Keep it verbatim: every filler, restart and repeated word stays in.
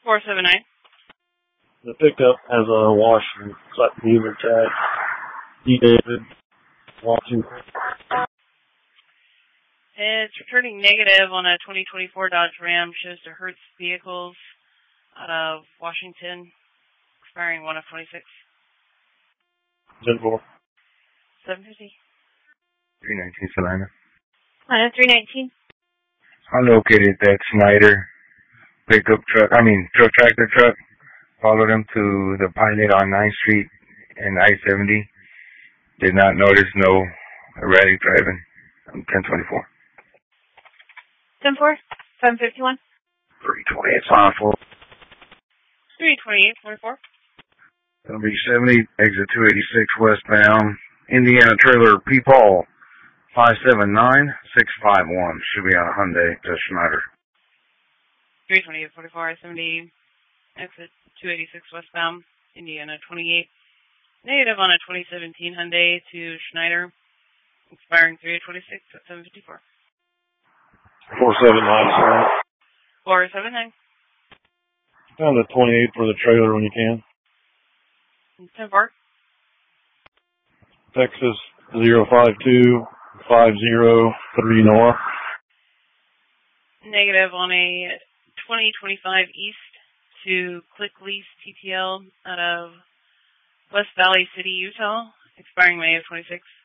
four seven nine. The pickup has a wash and cut human tag. D. David, Washington. It's returning negative on a twenty twenty-four Dodge Ram. Shows to Hertz Vehicles out of Washington, expiring one of twenty-six. ten four. seven fifty. three nineteen Salina. Uh, three nineteen. I located that Schneider pickup truck, I mean, truck tractor truck. Followed him to the Pilot on ninth Street and I seventy. Did not notice no erratic driving. I'm ten twenty-four. ten four. seven fifty-one. three twenty-eight, five four. three twenty-eight, forty-four. It'll be seventy, exit two eighty-six westbound, Indiana trailer, P-Paul, five seven nine six five one. Should be on a Hyundai to Schneider. three twenty-eight, forty-four, seventy, exit two eighty-six westbound, Indiana twenty-eight. Negative on a twenty seventeen Hyundai to Schneider, expiring three twenty-six at seven fifty-four. four seven nine, sorry. four seven nine. Down to twenty-eight for the trailer when you can. ten four. Texas zero five two five zero three north. Negative on a twenty twenty-five East to Click Lease T T L out of West Valley City, Utah, expiring May of twenty-six.